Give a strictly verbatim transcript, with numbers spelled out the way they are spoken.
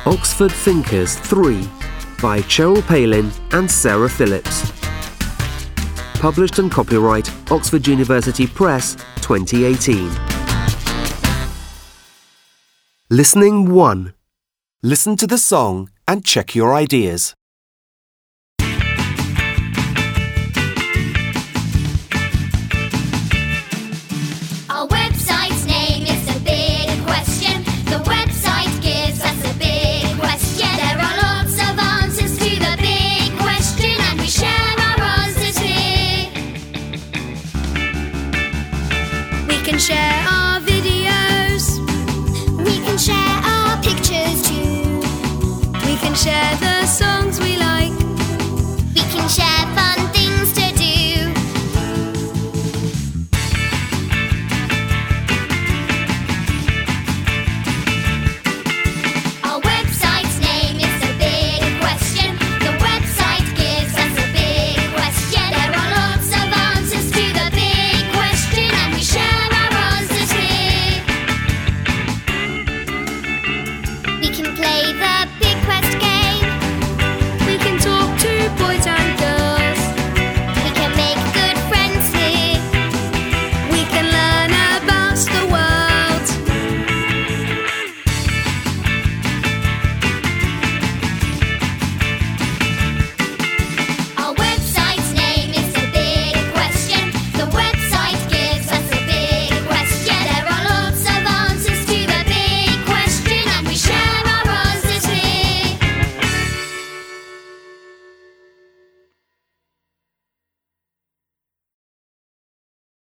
Oxford Thinkers three by Cheryl Palin and Sarah Phillips. Published and copyright Oxford University Press twenty eighteen. Listening one. Listen to the song and check your ideas. Our website's name is a big question. The website gives us a big question. There are lots of answers to the big question, and we share our answers here. We can share our videos. We can share our pictures too. We can share the songs we